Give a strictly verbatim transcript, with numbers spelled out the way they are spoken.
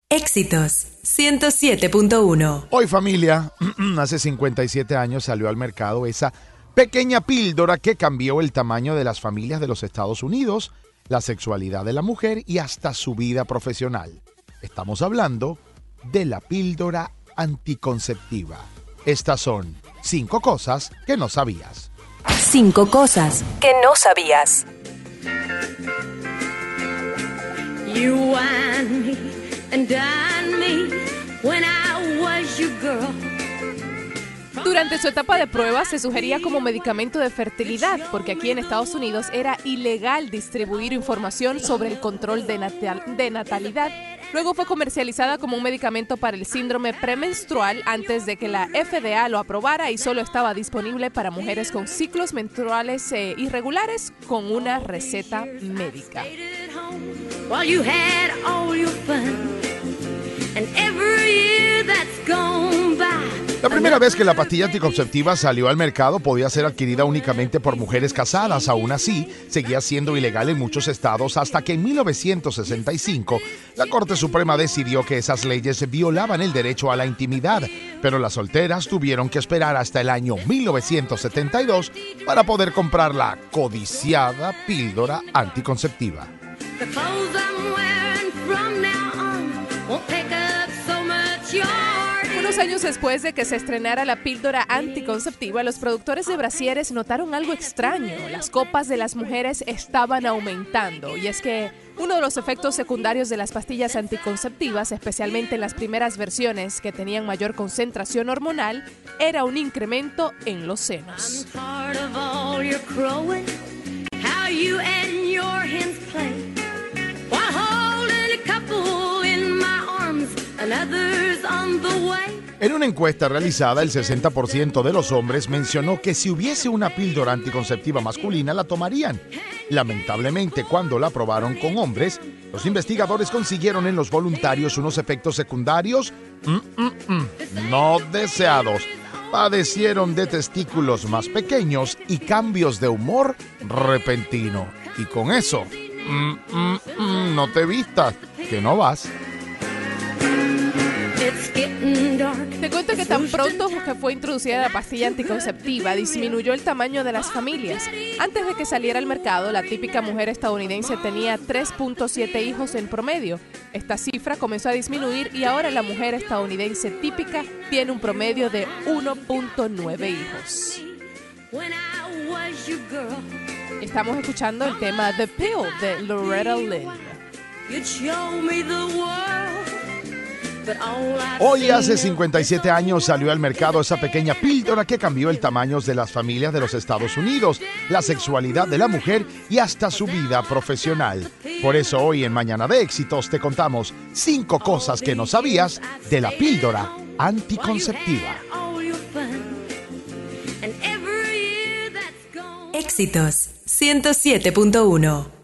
Éxitos ciento siete punto uno. Hoy, familia, hace cincuenta y siete años salió al mercado esa pequeña píldora que cambió el tamaño de las familias de los Estados Unidos, la sexualidad de la mujer y hasta su vida profesional. Estamos hablando de la píldora anticonceptiva. Estas son cinco cosas que no sabías. Cinco cosas que no sabías. You wine me and dine me when I was your girl. Durante su etapa de prueba se sugería como medicamento de fertilidad, porque aquí en Estados Unidos era ilegal distribuir información sobre el control de, natal- de natalidad. Luego fue comercializada como un medicamento para el síndrome premenstrual antes de que la F D A lo aprobara y solo estaba disponible para mujeres con ciclos menstruales eh, irregulares con una receta médica. While you had all your fun, and every year that's gone by. La primera vez que la pastilla anticonceptiva salió al mercado podía ser adquirida únicamente por mujeres casadas. Aún así, seguía siendo ilegal en muchos estados hasta que en mil novecientos sesenta y cinco la Corte Suprema decidió que esas leyes violaban el derecho a la intimidad, pero las solteras tuvieron que esperar hasta el año mil novecientos setenta y dos para poder comprar la codiciada píldora anticonceptiva. The clothes I'm wearing from now on won't take up so much yard. Unos años después de que se estrenara la píldora anticonceptiva, los productores de brasieres notaron algo extraño. Las copas de las mujeres estaban aumentando. Y es que uno de los efectos secundarios de las pastillas anticonceptivas, especialmente en las primeras versiones que tenían mayor concentración hormonal, era un incremento en los senos. I'm tired of all your crowing, how you and your hens play, while holding a couple in my arms and others on the way. En una encuesta realizada, el sesenta por ciento de los hombres mencionó que si hubiese una píldora anticonceptiva masculina la tomarían. Lamentablemente, cuando la probaron con hombres, los investigadores consiguieron en los voluntarios unos efectos secundarios mm, mm, mm, no deseados. Padecieron de testículos más pequeños y cambios de humor repentino. Y con eso, mm, mm, mm, no te vistas, que no vas. It's getting dark. Te cuento que tan pronto que fue introducida la pastilla anticonceptiva, disminuyó el tamaño de las familias. Antes de que saliera al mercado, la típica mujer estadounidense tenía tres punto siete hijos en promedio. Esta cifra comenzó a disminuir y ahora la mujer estadounidense típica tiene un promedio de uno punto nueve hijos. When I was your girl, Estamos escuchando el tema The Pill de Loretta Lynn. you'd show me the world. But all I've Hoy, seen hace is- cincuenta y siete años, salió al mercado esa pequeña píldora que cambió el tamaño de las familias de los Estados Unidos, la sexualidad de la mujer y hasta su vida profesional. Por eso hoy en Mañana de Éxitos te contamos cinco cosas que no sabías de la píldora anticonceptiva. all your fun, and every year that's gone. Éxitos ciento siete punto uno.